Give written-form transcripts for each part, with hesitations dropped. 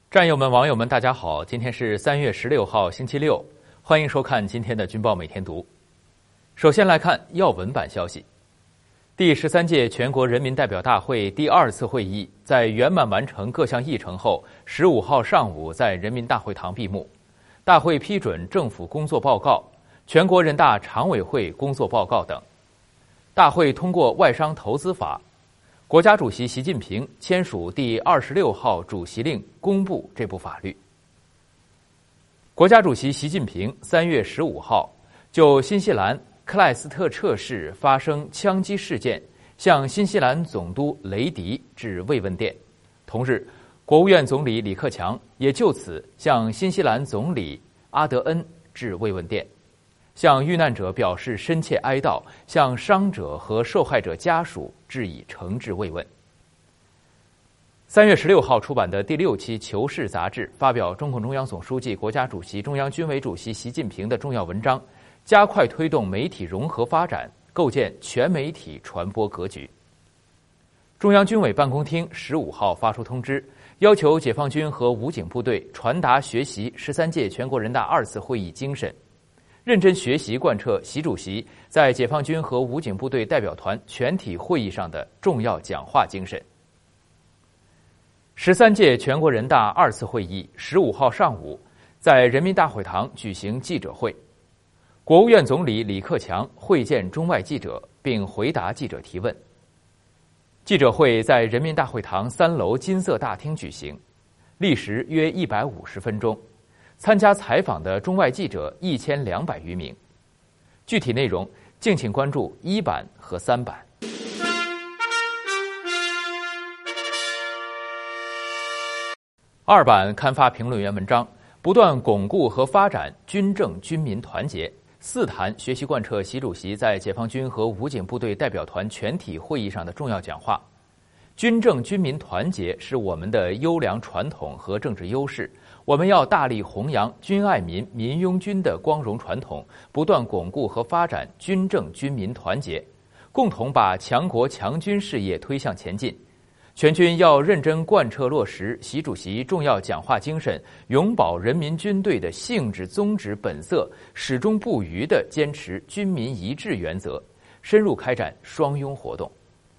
战友们、网友们，大家好！今天是3月16号，星期六，欢迎收看今天的军报每天读。首先来看要闻版消息：第13届全国人民代表大会第2次会议在圆满完成各项议程后，15号上午在人民大会堂闭幕。大会批准政府工作报告、全国人大常委会工作报告等。大会通过外商投资法。国家主席习近平签署第26号主席令，公布这部法律。国家主席习近平3月15号就新西兰克莱斯特彻市发生枪击事件，向新西兰总督雷迪致慰问电。同日，国务院总理李克强也就此向新西兰总理阿德恩致慰问电，向遇难者表示深切哀悼，向伤者和受害者家属致以诚挚慰问。3月16号出版的第6期《求是》杂志发表中共中央总书记、国家主席、中央军委主席习近平的重要文章，加快推动媒体融合发展，构建全媒体传播格局。中央军委办公厅15号发出通知，要求解放军和武警部队传达学习13届全国人大2次会议精神，认真学习贯彻习主席在解放军和武警部队代表团全体会议上的重要讲话精神。13届全国人大2次会议15号上午在人民大会堂举行记者会，国务院总理李克强会见中外记者并回答记者提问。记者会在人民大会堂3楼金色大厅举行，历时约150分钟。参加采访的中外记者1200余名，具体内容敬请关注1版和3版。2版刊发评论员文章，不断巩固和发展军政军民团结，4谈学习贯彻习主席在解放军和武警部队代表团全体会议上的重要讲话。军政军民团结是我们的优良传统和政治优势，我们要大力弘扬军爱民、民拥军的光荣传统，不断巩固和发展军政军民团结，共同把强国强军事业推向前进。全军要认真贯彻落实习主席重要讲话精神，永葆人民军队的性质、宗旨、本色，始终不渝地坚持军民一致原则，深入开展双拥活动。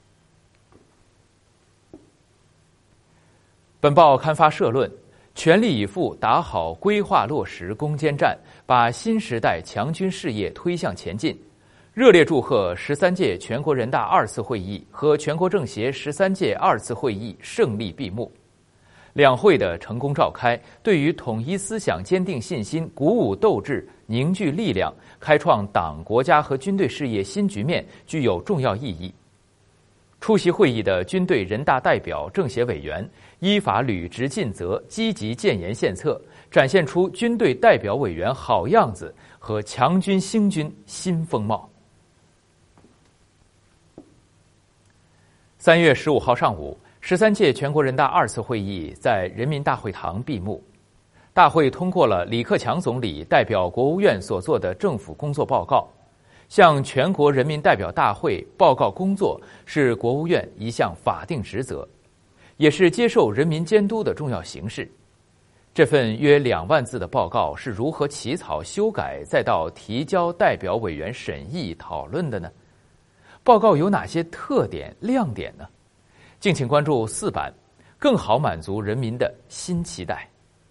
本报刊发社论，全力以赴打好规划落实攻坚战，把新时代强军事业推向前进。热烈祝贺13届全国人大2次会议和全国政协13届2次会议胜利闭幕。两会的成功召开，对于统一思想、坚定信心、鼓舞斗志、凝聚力量、开创党、国家和军队事业新局面具有重要意义。出席会议的军队人大代表、政协委员依法履职尽责，积极建言献策，展现出军队代表委员好样子和强军兴军新风貌。3月15号上午，13届全国人大2次会议在人民大会堂闭幕。大会通过了李克强总理代表国务院所做的政府工作报告。向全国人民代表大会报告工作是国务院一项法定职责，也是接受人民监督的重要形式。这份约2万字的报告是如何起草、修改，再到提交代表委员审议讨论的呢？报告有哪些特点、亮点呢？敬请关注4版，更好满足人民的新期待。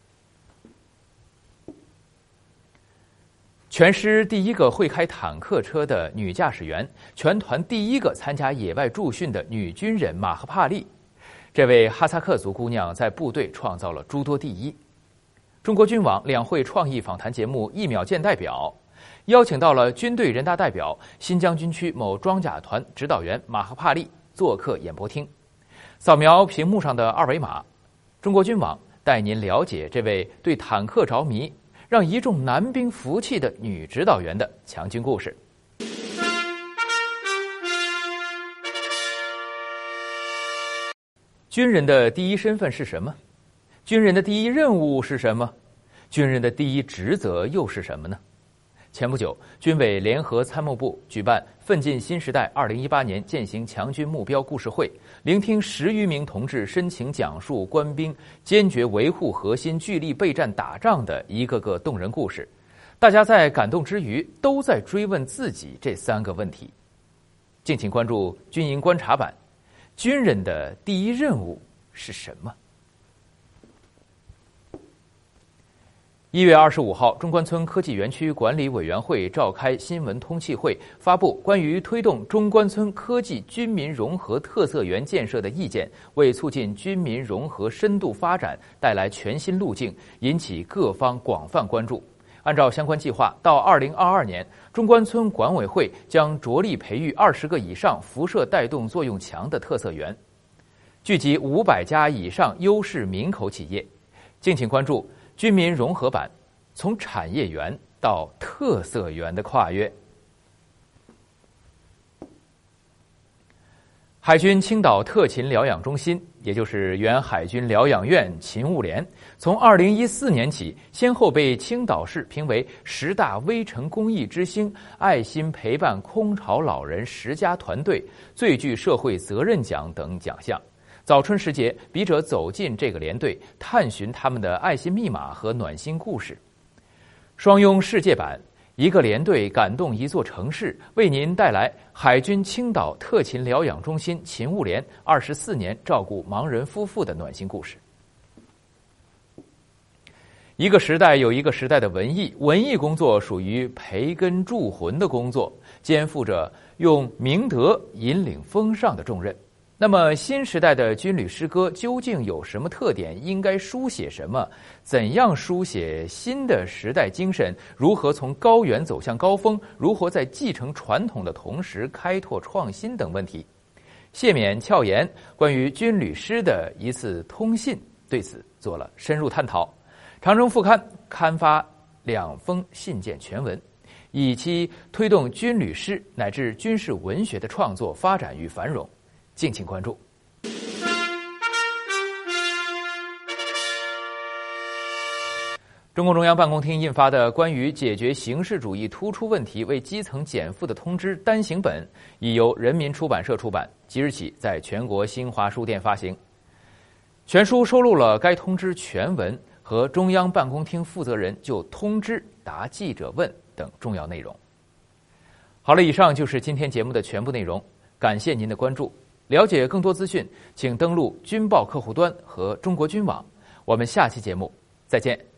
全师第一个会开坦克车的女驾驶员，全团第一个参加野外驻训的女军人马赫帕利，这位哈萨克族姑娘在部队创造了诸多第一。中国军网两会创意访谈节目《1秒见代表》邀请到了军队人大代表、新疆军区某装甲团指导员马赫帕利做客演播厅。扫描屏幕上的2维码，中国军网带您了解这位对坦克着迷、让一众男兵服气的女指导员的强军故事。军人的第一身份是什么？军人的第一任务是什么？军人的第一职责又是什么呢？ 前不久，军委联合参谋部举办“奋进新时代2018年践行强军目标”故事会，聆听10余名同志深情讲述官兵坚决维护核心、据力备战打仗的一个个动人故事。大家在感动之余，都在追问自己这3个问题。敬请关注军营观察版，军人的第一任务是什么？1月25号，中关村科技园区管理委员会召开新闻通气会，发布关于推动中关村科技军民融合特色园建设的意见，为促进军民融合深度发展带来全新路径，引起各方广泛关注。按照相关计划，到2022年，中关村管委会将着力培育20个以上辐射带动作用强的特色园，聚集500家以上优势民口企业。敬请关注军民融合版，从产业园到特色园的跨越。海军青岛特勤疗养中心，也就是原海军疗养院勤务连，从2014年起，先后被青岛市评为10大微城公益之星、爱心陪伴空巢老人10家团队、最具社会责任奖等奖项。早春时节，笔者走进这个连队，探寻他们的爱心密码和暖心故事。双拥世界版，一个连队感动一座城市，为您带来海军青岛特勤疗养中心勤务连24年照顾盲人夫妇的暖心故事。一个时代有一个时代的文艺，文艺工作属于培根铸魂的工作，肩负着用明德引领风尚的重任。那么新时代的军旅诗歌究竟有什么特点？应该书写什么？怎样书写新的时代精神？如何从高原走向高峰？如何在继承传统的同时开拓创新等问题？谢冕翘言关于军旅诗的一次通信，对此做了深入探讨。长征副刊刊发2封信件全文，以期推动军旅诗乃至军事文学的创作发展与繁荣。敬请关注。中共中央办公厅印发的关于解决形式主义突出问题、为基层减负的通知单行本，已由人民出版社出版，即日起在全国新华书店发行。全书收录了该通知全文和中央办公厅负责人就通知答记者问等重要内容。好了，以上就是今天节目的全部内容，感谢您的关注。了解更多资讯，请登录军报客户端和中国军网。我们下期节目再见。